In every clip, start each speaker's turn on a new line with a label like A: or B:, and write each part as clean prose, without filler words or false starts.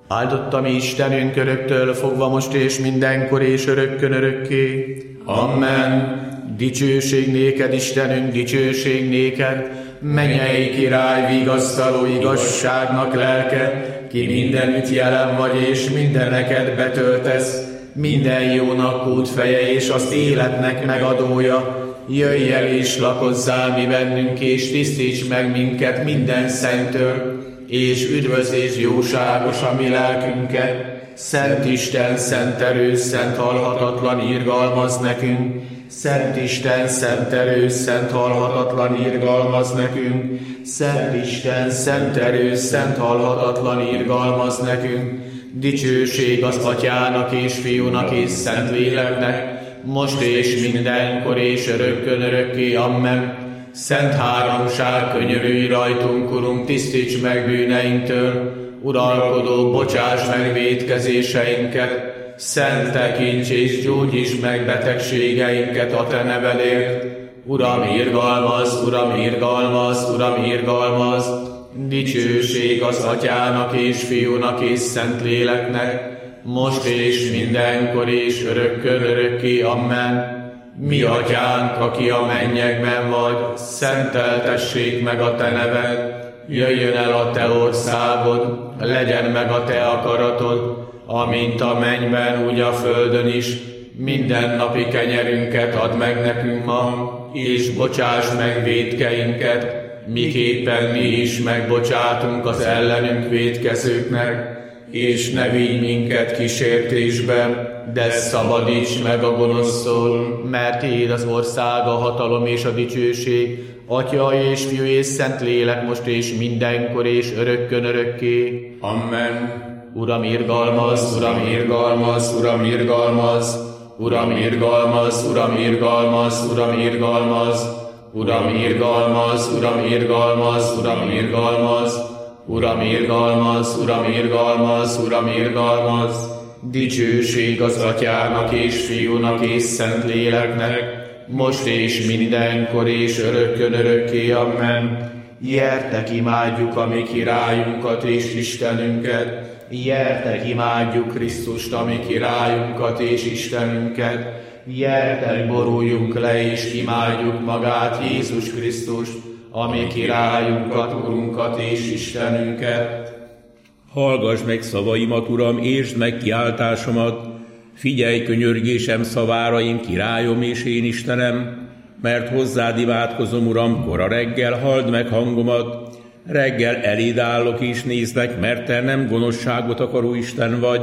A: Áldott a mi Istenünk öröktől fogva most és mindenkor és örökkön örökké. Amen. Dicsőség néked, Istenünk, dicsőség néked, mennyei király, vigasztaló igazságnak lelke, ki mindenütt jelen vagy és mindeneket betöltesz, minden jónak útfeje és azt életnek megadója. Jöjj el és lakozzál mi bennünk, és tisztíts meg minket minden szenttől, és üdvözl és jóságos a mi lelkünket. Szent Isten, szent erős, szent halhatatlan irgalmaz nekünk. Szent Isten, szent erős, szent halhatatlan irgalmaz nekünk. Szent Isten, szent erős, szent halhatatlan irgalmaz nekünk. Dicsőség az Atyának és Fiúnak és Szentléleknek, most és mindenkor és örökkön örökké. Amen. Szent háromság, könyörülj rajtunk, Urunk, tisztíts meg bűneinktől. Uralkodó, bocsáss meg vétkezéseinket. Szent tekints és gyógyíts meg betegségeinket a te nevedért. Uram, irgalmaz, Uram, irgalmaz, Uram, irgalmaz. Dicsőség az Atyának és Fiúnak és Szentléleknek, most és mindenkor és örökkön örökké. Amen. Mi Atyánk, aki a mennyekben vagy, szenteltessék meg a te neved. Jöjjön el a te országod, legyen meg a te akaratod, amint a mennyben, úgy a földön is. Mindennapi kenyerünket add meg nekünk ma, és bocsáss meg vétkeinket, miképpen mi is megbocsátunk az ellenünk vétkezőknek, és ne vigy minket kísértésbe, de szabadíts meg a gonosztól, mert tiéd az ország, a hatalom és a dicsőség, Atya és Fiú és Szentlélek, most és mindenkor és örökkön örökké.
B: Amen.
A: Uram, irgalmaz, Uram, irgalmaz, Uram, irgalmaz, Uram, irgalmaz, Uram, irgalmaz, Uram, irgalmaz, Uram, irgalmaz, Uram, irgalmaz, Uram, irgalmaz, Uram, irgalmaz, Uram, irgalmaz, Uram, irgalmaz. Dicsőség az Atyának és Fiúnak és Szentléleknek, most és mindenkor és örökkön örökké. Amen. Gyertek, imádjuk a mi királyunkat és Istenünket, gyertek, imádjuk Krisztust, a mi királyunkat és Istenünket, gyertek, boruljunk le és imádjuk magát, Jézus Krisztust, a mi királyunkat, Urunkat és Istenünket.
B: Hallgass meg szavaimat, Uram, értsd meg kiáltásomat, figyelj könyörgésem szavára, én királyom és én Istenem, mert hozzád imádkozom, Uram, kora reggel, halld meg hangomat, reggel eléd állok és nézlek, mert te nem gonoszságot akaró Isten vagy,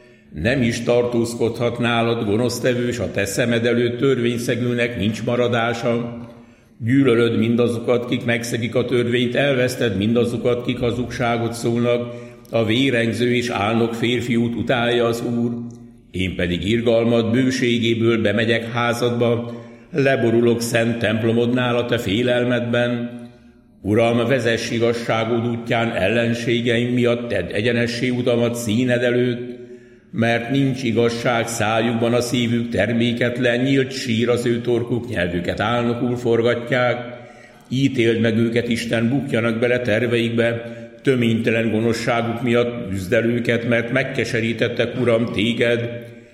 B: nem is tartózkodhat nálad gonosztevős, a te szemed előtt törvényszegőnek nincs maradása. Gyűlölöd mindazokat, kik megszegik a törvényt, elveszted mindazokat, kik hazugságot szólnak, a vérengző és álnok férfiút utálja az Úr. Én pedig irgalmad bőségéből bemegyek házadba, leborulok szent templomodnál a te félelmedben. Uram, vezess igazságod útján ellenségeim miatt, tedd egyenessé utamat színed előtt, mert nincs igazság szájukban, a szívük terméketlen, nyílt sír az ő torkuk, nyelvüket álnokul forgatják. Ítéld meg őket, Isten, bukjanak bele terveikbe, töménytelen gonoszságuk miatt üzd el őket, mert megkeserítettek, Uram, téged,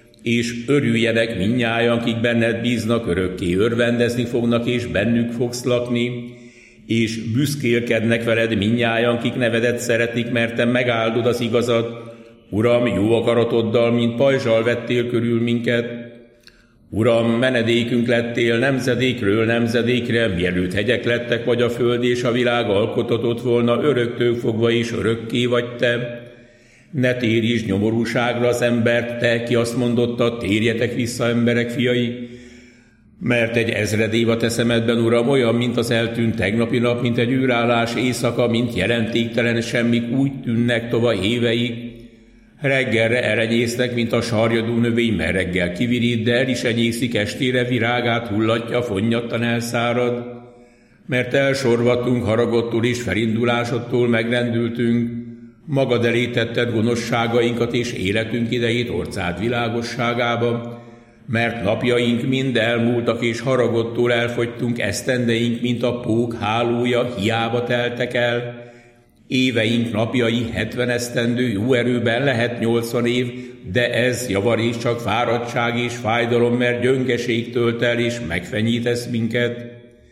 B: és örüljenek mindnyájan, akik benned bíznak, örökké örvendezni fognak, és bennük fogsz lakni, és büszkélkednek veled mindnyájan, akik nevedet szeretik, mert te megáldod az igazat. Uram, jó akaratoddal, mint pajzsal vettél körül minket. Uram, menedékünk lettél nemzedékről nemzedékre, mielőtt hegyek lettek, vagy a föld és a világ alkotatott volna, öröktől fogva és örökké vagy te. Ne térítsd nyomorúságra az embert, te, ki azt mondotta, térjetek vissza, emberek fiai, mert egy ezred év a te szemedben, Uram, olyan, mint az eltűnt tegnapi nap, mint egy űrállás éjszaka, mint jelentéktelen semmik, úgy tűnnek tova éveik. Reggelre elenyésznek, mint a sarjadó növény, mert reggel kivirít, de el is enyészik, estére virágát hullatja, fonnyattan elszárad. Mert elsorvadtunk haragodtól és felindulásodtól megrendültünk, magad elé tetted gonoszságainkat és életünk idejét orcád világosságába, mert napjaink mind elmúltak és haragodtól elfogytunk, esztendeink, mint a pók hálója, hiába teltek el, Éveink napjai 70 esztendő, jó erőben lehet 80 év, de ez javarészt csak fáradtság és fájdalom, mert gyöngeség tölt el és megfenyítesz minket.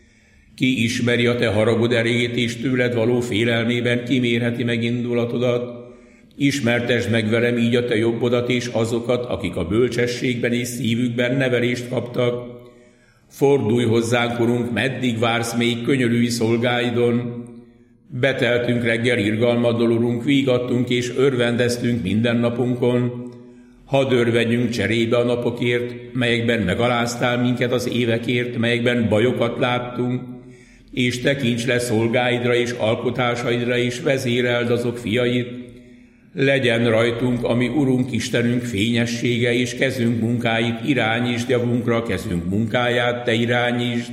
B: Ki ismeri a te haragod erejét, és tőled való félelmében kimérheti meg indulatodat? Ismertesd meg velem így a te jobbodat és azokat, akik a bölcsességben és szívükben nevelést kaptak. Fordulj hozzánk, Urunk, meddig vársz még, könyörülj szolgáidon. Beteltünk reggel irgalmaddal, Urunk, vígattunk és örvendeztünk minden napunkon. Hadd örvendjünk cserébe a napokért, melyekben megaláztál minket, az évekért, melyekben bajokat láttunk, és tekints le szolgáidra és alkotásaidra, és vezéreld azok fiait. Legyen rajtunk, ami Urunk Istenünk fényessége, és kezünk munkáit irányítsd javunkra, kezünk munkáját te irányítsd.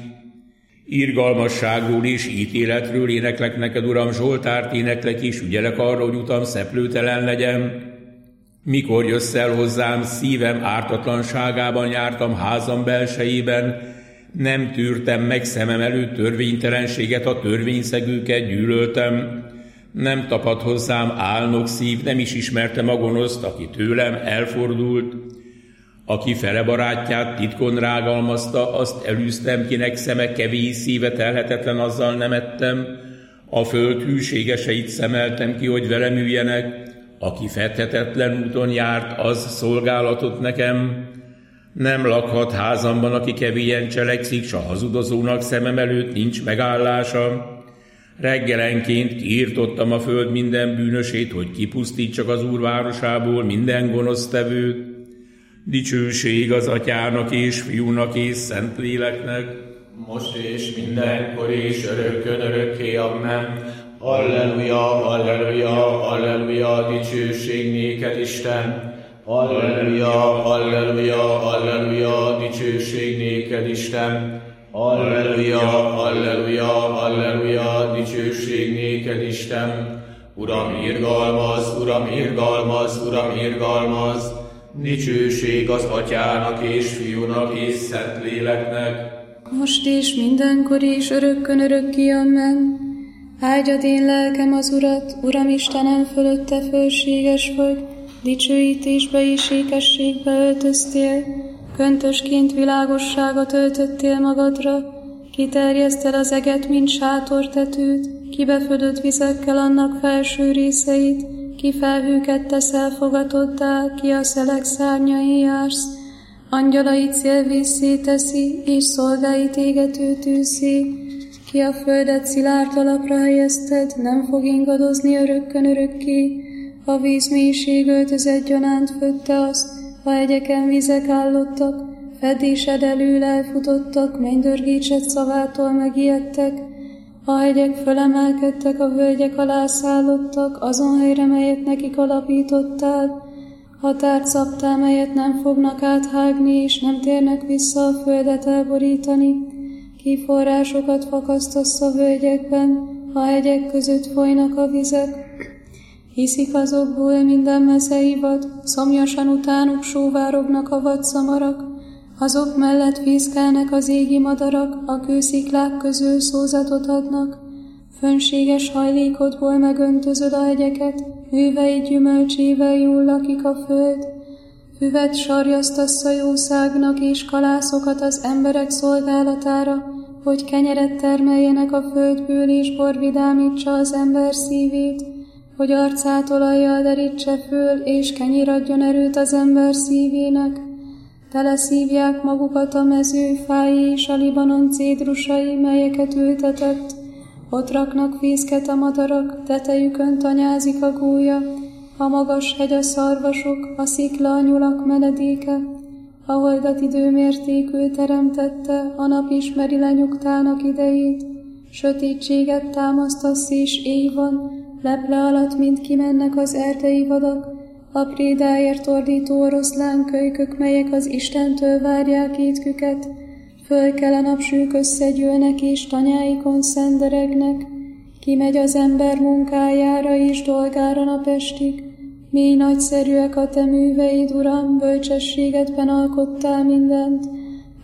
B: Irgalmasságról és ítéletről éneklek neked, Uram, Zsoltárt éneklek, és ügyelek arra, hogy utam szeplőtelen legyen. Mikor jössz el hozzám, szívem ártatlanságában jártam házam belsejében, nem tűrtem meg szemem előtt törvénytelenséget, a törvényszegőket gyűlöltem. Nem tapad hozzám álnok szív, nem is ismertem a gonoszt, aki tőlem elfordult. Aki fele barátját titkon rágalmazta, azt elűztem, kinek szeme kevés, szíve telhetetlen, azzal nem ettem. A föld hűségeseit szemeltem ki, hogy velem üljenek. Aki fedhetetlen úton járt, az szolgálatot nekem. Nem lakhat házamban, aki kevélyen cselekszik, s a hazudozónak szemem előtt nincs megállása. Reggelenként kiirtottam a föld minden bűnösét, hogy kipusztítsak az Úr városából minden gonosztevőt. Dicsőség az Atyának és Fiúnak és Szentléleknek,
A: most és mindenkor és örökkön örökké, amen. Alleluja, alleluja, alleluja, dicsőség néked, Isten. Alleluja, alleluja, alleluja, dicsőség néked, Isten. Alleluja, alleluja, alleluja, dicsőség néked, Isten. Uram, irgalmaz, Uram, irgalmaz, Uram, irgalmaz. Dicsőség az Atyának és Fiúnak és Szentléleknek,
C: most és mindenkor és örökkön örökké, amen. Áldjad én lelkem az Urat, Uram Istenem, fölötte fölséges vagy, dicsőítésbe és ékességbe öltöztél, köntösként világosságot öltöttél magadra, kiterjeszted az eget, mint sátortetőt, kibefödött vizekkel annak felső részeit, ki felhőket teszel fogatoddá, ki a szelek szárnyain jársz, angyalait szélvészé teszi, és szolgáit égető tűzé, ki a földet szilárd alapra helyezted, nem fog ingadozni örökkön örökké, a vízmélység öltözet gyanánt födte azt, a hegyeken vizek állottak, fedésed elől elfutottak, mennydörgécsed szavától megijedtek, a hegyek fölemelkedtek, a völgyek alá szállottak, azon helyre, melyet nekik alapítottál, határt szabtál, melyet nem fognak áthágni, és nem térnek vissza a földet elborítani, ki forrásokat fakasztasz a völgyekben, a hegyek között folynak a vizek, hiszik azokból minden mezeivad, szomjasan utánuk sóvárognak a vadszamarak, azok mellett fészkelnek az égi madarak, a kősziklák közül szózatot adnak. Fönséges hajlékodból megöntözöd a hegyeket, műveid gyümölcsével jól lakik a föld. Füvet sarjasztasz a jószágnak, és kalászokat az emberek szolgálatára, hogy kenyeret termeljenek a földből, és bor vidámítsa az ember szívét, hogy arcát olajjal derítse föl, és kenyér adjon erőt az ember szívének. Teleszívják magukat a mező fái és a Libanon cédrusai, melyeket ültetett. Ott raknak fészket a madarak, tetejükön tanyázik a gólya, a magas hegy a szarvasok, a szikla a nyulak menedéke. A holdat időmértékül teremtette, a nap ismeri lenyugtának idejét. Sötétséget támasztasz és éj van, leple alatt mind kimennek az erdei vadak, a prédáért ordító oroszlánkölykök, melyek az Istentől várják étküket, fölkel a napsűk összegyűlnek és tanyáikon szenderegnek, kimegy az ember munkájára és dolgára napestig. Mély nagyszerűek a te műveid, Uram, bölcsességedben alkottál mindent,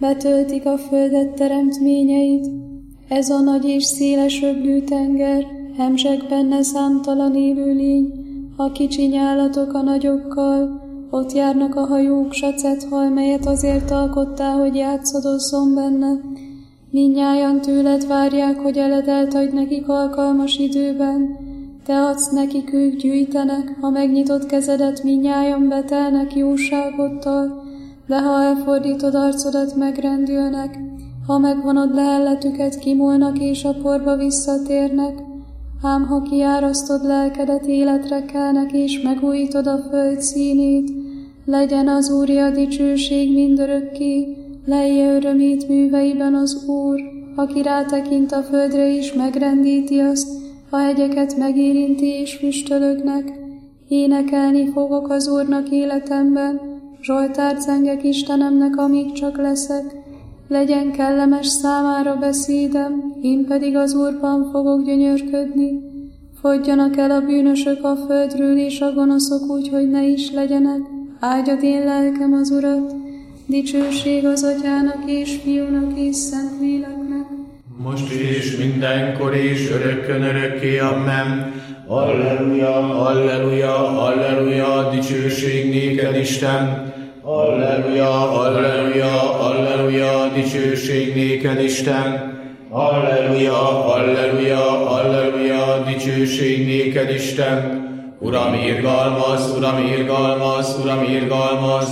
C: betöltik a földet teremtményeid. Ez a nagy és széles öblű tenger, hemzseg benne számtalan élőlény, a kicsi állatok a nagyokkal, ott járnak a hajók, s a cethal, melyet azért alkottál, hogy játszadozzon benne. Mindnyájan tőled várják, hogy eledelt adj nekik alkalmas időben. Te adsz nekik, ők gyűjtenek, ha megnyitott kezedet, mindnyájan betelnek jóságoddal, de ha elfordítod arcodat, megrendülnek, ha megvonod lehelletüket, kimúlnak és a porba visszatérnek. Ám ha kiárasztod lelkedet, életre kelnek, és megújítod a föld színét, legyen az Úré a dicsőség mindörökké, lejje örömét műveiben az Úr, aki rátekint a földre is megrendíti azt, a hegyeket megérinti és füstölögnek. Énekelni fogok az Úrnak életemben, zsoltárt zengek Istenemnek, amíg csak leszek. Legyen kellemes számára beszédem, én pedig az Úrban fogok gyönyörködni. Fogyjanak el a bűnösök a földről, és a gonoszok úgy, hogy ne is legyenek. Áldjad én lelkem az Urat, dicsőség az Atyának és Fiúnak és Szentléleknek.
A: Most és mindenkor és örökkön örökké, amen. Alleluja, alleluja, alleluja, dicsőség néked, Isten. Alleluja, alleluja, alleluja, dicsőség néked, Isten. Alleluja, alleluja, alleluja, dicsőség néked, Isten. Uram, irgalmaz, Uram, irgalmaz, Uram, irgalmaz,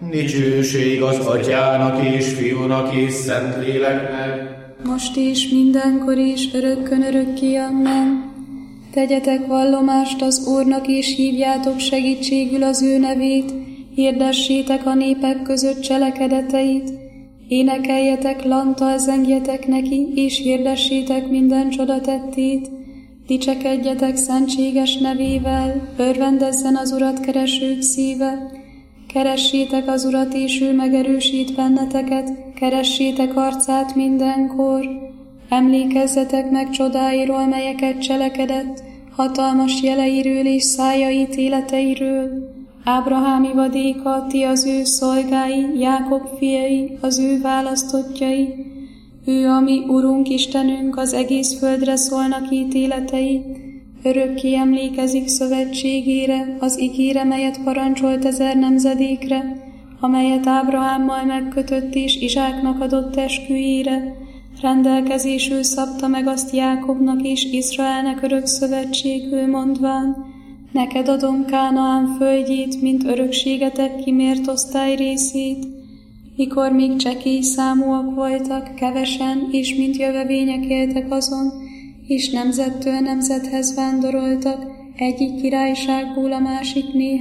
A: dicsőség az Atyának és Fiúnak és Szentléleknek.
C: Most és mindenkor és örökkön örökké, amen. Tegyetek vallomást az Úrnak, és hívjátok segítségül az ő nevét, hirdessétek a népek között cselekedeteit, énekeljetek, lanttal zengjetek neki, és hirdessétek minden csodatettét, dicsekedjetek szentséges nevével, örvendezzen az Urat keresők szíve. Keressétek az Urat, és ő megerősít benneteket, keressétek arcát mindenkor. Emlékezzetek meg csodáiról, melyeket cselekedett, hatalmas jeleiről és szája ítéleteiről. Ábrahám ivadéka, ti az ő szolgái, Jákob fiai, az ő választottjai. Ő, a mi Urunk Istenünk, az egész földre szólnak ítéletei. Örökké emlékezik szövetségére, az ígére, melyet parancsolt 1000 nemzedékre, amelyet Ábrahámmal megkötött és Izsáknak adott esküjére. Rendelkezésül szabta meg azt Jákobnak és Izraelnek örök szövetségül, mondván: neked adom Kánaán földjét, mint örökségetek kimért osztály részét. Mikor még csekély számúak voltak, kevesen, és mint jövevények éltek azon, és nemzettől nemzethez vándoroltak, egyik királyságból a másik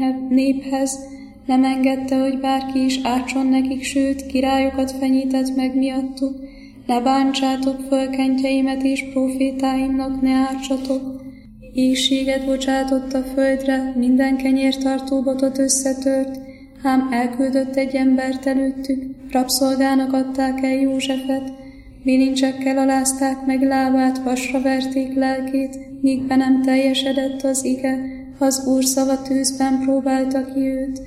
C: néphez, nem engedte, hogy bárki is ártson nekik, sőt, királyokat fenyített meg miattuk. Ne bántsátok föl kentjeimet, és profétáimnak ne ártsatok. Éhséget bocsátott a földre, minden kenyértartó botot összetört, ám elküldött egy embert előttük, rabszolgának adták el Józsefet, bilincsekkel alázták meg lábát, vasra verték lelkét, míg be nem teljesedett az ige, az Úr szava tűzben próbálta ki őt.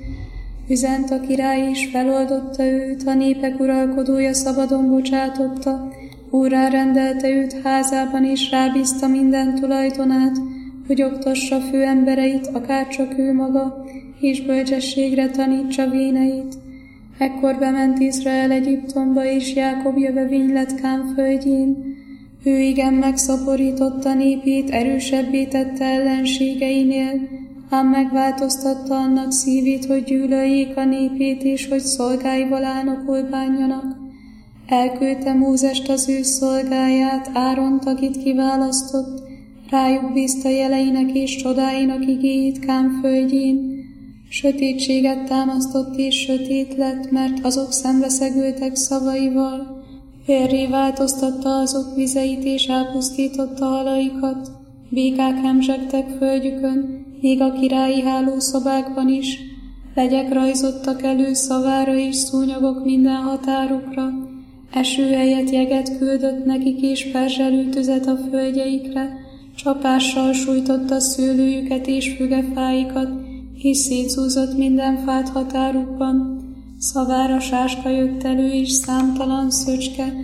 C: Üzent a király is, feloldotta őt, a népek uralkodója szabadon bocsátotta, úrrá rendelte őt házában, és rábízta minden tulajdonát, hogy oktassa főembereit, akárcsak ő maga, és bölcsességre tanítsa véneit. Ekkor bement Izrael Egyiptomba, és Jákob jövevény lett Kán földjén. Ő igen megszaporította népét, erősebbé tette ellenségeinél, ám megváltoztatta annak szívét, hogy gyűlöljék a népét, és hogy szolgáival álnokul bánjanak. Elküldte Mózest, az ő szolgáját, Áront, akit kiválasztott, rájuk bízta jeleinek és csodáinak igéit Kán földjén. Sötétséget támasztott és sötét lett, mert azok szembeszegültek szavaival. Vérré változtatta azok vizeit, és elpusztította halaikat. Békák hemzsegtek földjükön, még a királyi hálószobákban is. Legyek rajzottak elő szavára, és szúnyogok minden határukra. Eső helyett jeget küldött nekik, és perzselő tüzet a földjeikre. Csapással sújtotta szőlőjüket és fügefáikat, és szétszúzott minden fát határukban. Szavára sáska jött elő, és számtalan szöcske.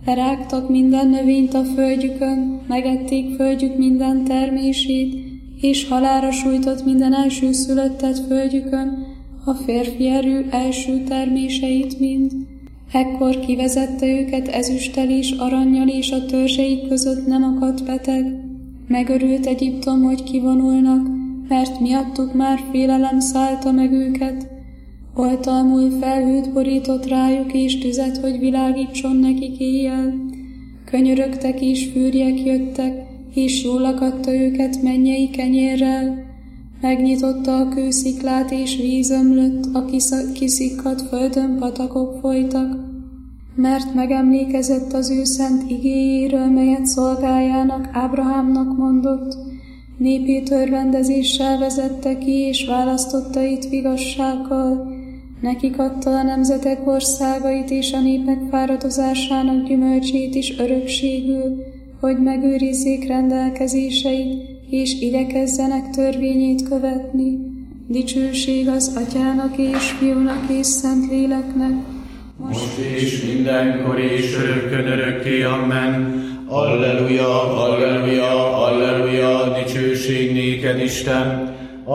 C: Lerágtak minden növényt a földjükön, megették földjük minden termését, és halálra sújtott minden elsőszülöttet földjükön, a férfi erő első terméseit mind. Ekkor kivezette őket ezüsttel és arannyal, és a törzseik között nem akadt beteg. Megörült Egyiptom, hogy kivonulnak, mert miattuk már félelem szállta meg őket. Oltalmul felhőt borított rájuk, és tüzet, hogy világítson nekik éjjel. Könyörögtek és fűrjek jöttek, és jól akadta őket mennyei kenyérrel. Megnyitotta a kősziklát, és víz ömlött, a kiszikkadt földön patakok folytak. Mert megemlékezett az ő szent igéjéről, melyet szolgájának, Ábrahámnak mondott. Népét örvendezéssel vezette ki, és választotta itt vigassággal. Nekik adta a nemzetek országait, és a népek fáradozásának gyümölcsét is örökségül, hogy megőrizzék rendelkezéseit, és igyekezzenek törvényét követni. Dicsőség az Atyának és Fiúnak és Szentléleknek,
A: most és mindenkor és örökkön örökké, amen. Alleluja, alleluja, alleluja, dicsőség néked, Isten.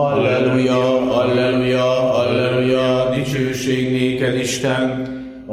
A: Alleluja, alleluja, alleluja, dicsőség néked, Isten.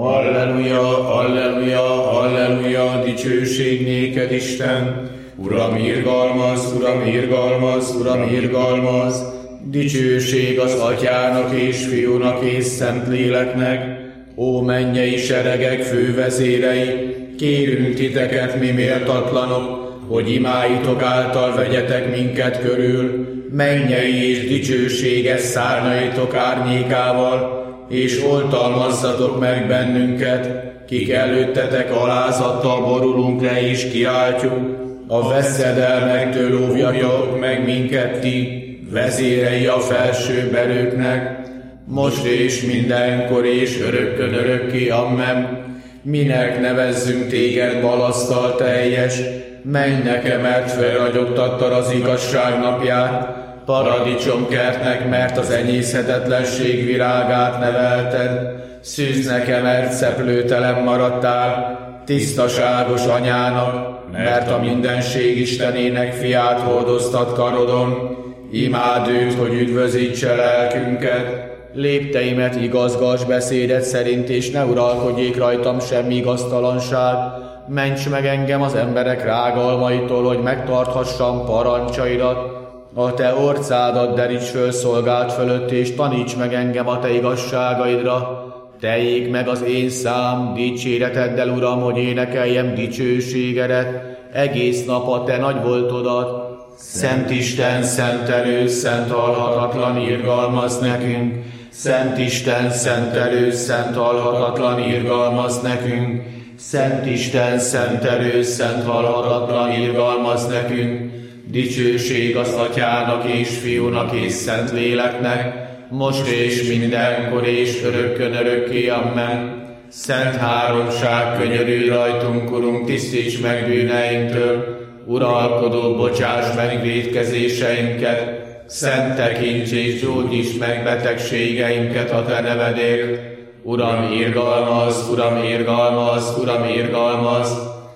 A: Alleluja, alleluja, alleluja, dicsőség néked, Isten. Uram, irgalmaz, Uram, irgalmaz, Uram, irgalmaz, dicsőség az Atyának és Fiúnak és Szentléleknek. Ó mennyei seregek fővezérei, kérünk titeket, mi méltatlanok, hogy imáitok által vegyetek minket körül, mennyei és dicsőséges szárnyaitok árnyékával, és oltalmazzatok meg bennünket, kik előttetek alázattal borulunk le és kiáltjuk, a veszedelmektől óvjatok meg minket ti, vezérei a felsőbb erőknek, most és mindenkor és örökkön örökké, amen. Minek nevezzünk téged balasztal teljes, menj nekem, mert felragyogtattad az igazság napját, paradicsomkertnek, mert az enyészhetetlenség virágát nevelted, szűz nekem, mert szeplőtelen maradtál, tisztaságos anyának, mert a mindenség Istenének fiát hordoztad karodon, imád őt, hogy üdvözítse lelkünket, lépteimet igazgass beszédet szerint, és ne uralkodjék rajtam semmi igaztalanság. Ments meg engem az emberek rágalmaitól, hogy megtarthassam parancsaidat. A te orcádat deríts föl szolgált fölött, és taníts meg engem a te igazságaidra. Teljék meg az én szám dicséreteddel, Uram, hogy énekeljem dicsőségedet, egész nap a te nagy voltodat. Szent Isten, szent erő, szent halhatatlan, irgalmaz nekünk. Szent Isten, szent erő, szent halhatatlan, irgalmaz nekünk. Szent Isten, szent erő, szent halhatatlan, irgalmaz nekünk. Dicsőség az Atyának és Fiúnak és Szentléleknek, most és mindenkor és örökkön örökké, amen. Szent háromság, könyörülj rajtunk, Urunk, tisztíts meg bűneinktől, uralkodó, bocsáss meg vétkezéseinket, szent tekints és gyógyíts meg betegségeinket a te nevedért. Uram, irgalmaz, Uram, irgalmaz, Uram, irgalmaz,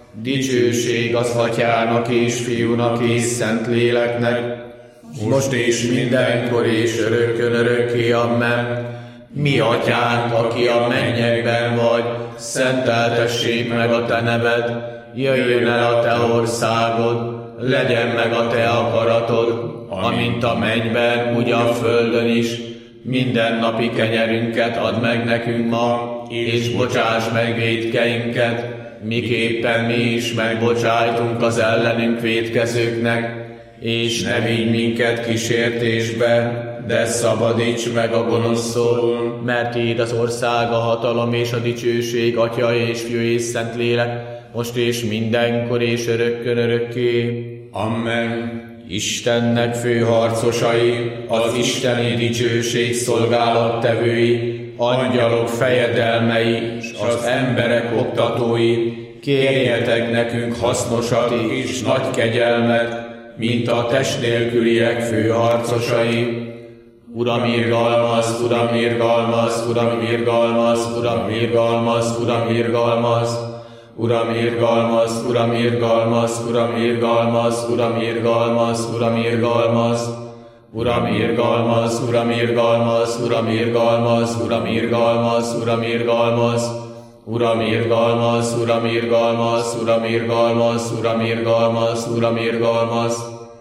A: dicsőség az Atyának és Fiúnak és Szentléleknek, most és mindenkor és örökkön örökké, amen. Mi Atyánk, aki a mennyekben vagy, szenteltessék meg a te neved, jöjjön el a te országod, legyen meg a te akaratod, amint a mennyben, úgy a földön is. Mindennapi kenyerünket add meg nekünk ma, és bocsáss meg vétkeinket, miképpen mi is megbocsájtunk az ellenünk vétkezőknek, és ne vigy minket kísértésbe, de szabadíts meg a gonosztól, mert tiéd az ország, a hatalom és a dicsőség, Atya és Fiú és Szentlélek, most és mindenkor és örökkön örökké.
B: Amen.
A: Istennek főharcosai, az isteni dicsőség szolgálattevői, angyalok fejedelmei, s az emberek oktatói, kérjetek nekünk hasznosat és nagy kegyelmet, mint a test nélküliek főharcosai. Uram, irgalmaz, Uram, irgalmaz, Uram, irgalmaz, Uram, irgalmaz, Uram, irgalmaz, Uram, irgalmaz, Uram, irgalmaz, Uram, irgalmaz, Uram, irgalmaz, Uram, irgalmaz. Uram, irgalmaz, Uram, irgalmaz, Uram, irgalmaz, Uram, irgalmaz, Uram, irgalmaz. Uram, irgalmaz, Uram, irgalmaz, Uram, irgalmaz, Uram, irgalmaz, Uram, irgalmaz.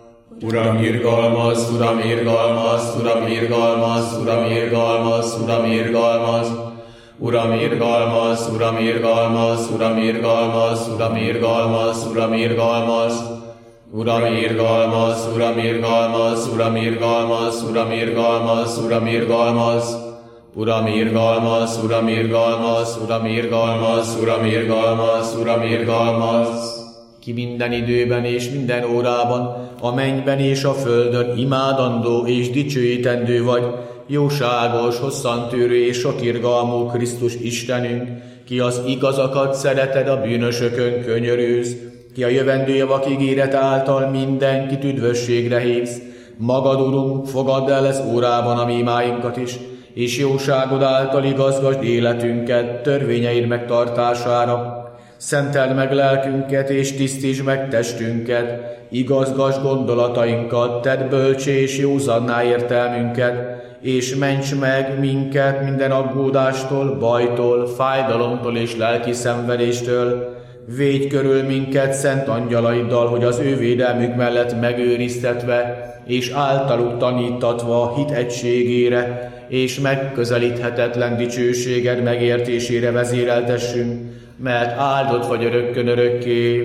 A: Uram, irgalmaz, Uram, irgalmaz, Uram, irgalmaz, Uram, irgalmaz, Uram, irgalmaz. Uram, irgalmaz, Uram, irgalmaz, Uram, irgalmaz, Uram, irgalmaz, Uram, irgalmaz. Uram, irgalmaz, Uram, irgalmaz, Uram, irgalmaz, Uram, irgalmaz, Uram, irgalmaz. Uram, irgalmaz, Uram, irgalmaz, Uram, irgalmaz, Uram, irgalmaz, Uram, irgalmaz. Ki minden időben és minden órában, a mennyben és a földön imádandó és dicsőítendő vagy, jóságos, hosszantűrő és sokirgalmú Krisztus Istenünk, ki az igazakat szereted, a bűnösökön könyörülsz, ki a jövendő javak ígéret által mindenkit üdvösségre hívsz. Magad, Urunk, fogadd el ez órában a mi imáinkat is, és jóságod által igazgasd életünket törvényeid megtartására. Szenteld meg lelkünket, és tisztítsd meg testünket, igazgasd gondolatainkat, tedd bölcsé és józanná értelmünket, és ments meg minket minden aggódástól, bajtól, fájdalomtól és lelki szenvedéstől. Védj körül minket szent angyalaiddal, hogy az ő védelmük mellett megőriztetve, és általuk tanítatva hit egységére, és megközelíthetetlen dicsőséged megértésére vezéreltessünk, mert áldott vagy örökkön örökké.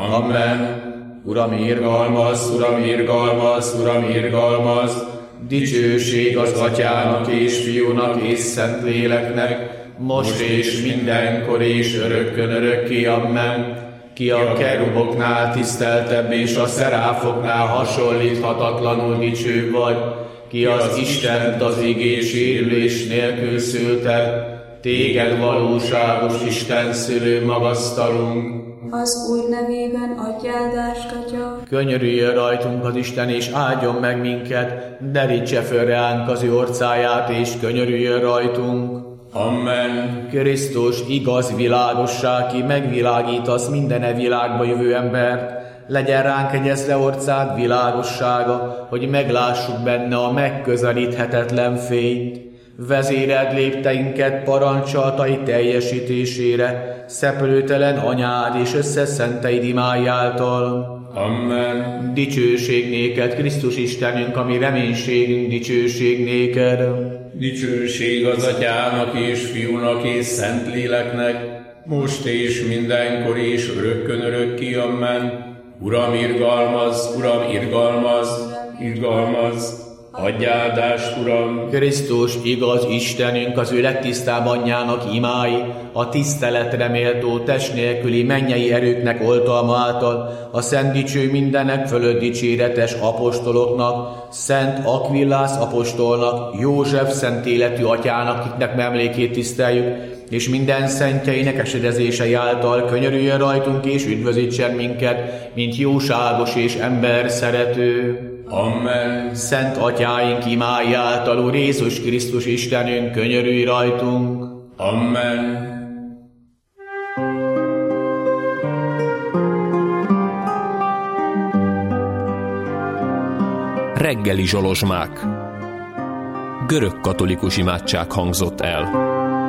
A: Amen. Uram, irgalmaz, Uram, irgalmaz, Uram, irgalmaz. Dicsőség az Atyának és Fiúnak és Szentléleknek, most és mindenkor és örökkön örökké. Amen. Ki a keruboknál tiszteltebb és a szeráfoknál hasonlíthatatlanul dicső vagy, ki az Istent az igés sérülés nélkül szülte, téged valóságos Isten szülő magasztalunk.
C: Az Úr nevében adj áldást, Atya.
A: Könyörüljön rajtunk az Isten, és áldjon meg minket, derítse föl ránk az ő orcáját, és könyörüljön rajtunk.
B: Amen.
A: Krisztus, igaz világosság, ki megvilágítasz minden világba jövő embert, legyen ránk egyezre orcád világossága, hogy meglássuk benne a megközelíthetetlen fényt. Vezéred lépteinket parancsolatai teljesítésére, szeplőtelen anyád és összeszenteid imái által.
B: Amen.
A: Dicsőség néked, Krisztus Istenünk, ami reménységünk, dicsőség néked.
B: Dicsőség az Atyának és Fiúnak és Szentléleknek, most és mindenkor és örökkön örökké. Amen. Uram, irgalmaz, Uram, irgalmaz, irgalmaz. Adj áldást, Uram!
A: Krisztus, igaz Istenünk, az ő legtisztább anyjának imái, a tiszteletre méltó test nélküli mennyei erőknek oltalma által, a szent dicső mindenek fölött dicséretes apostoloknak, Szent Akvillász apostolnak, József szent életű atyának, kiknek emlékét tiszteljük, és minden szentjeinek esedezései által könyörüljön rajtunk és üdvözítsen minket, mint jóságos és ember szerető.
B: Amen.
A: Szent atyáink imái által, Úr Jézus Krisztus Istenünk, könyörülj rajtunk.
B: Amen.
D: Reggeli zsolozsmák. Görög katolikus imádság hangzott el.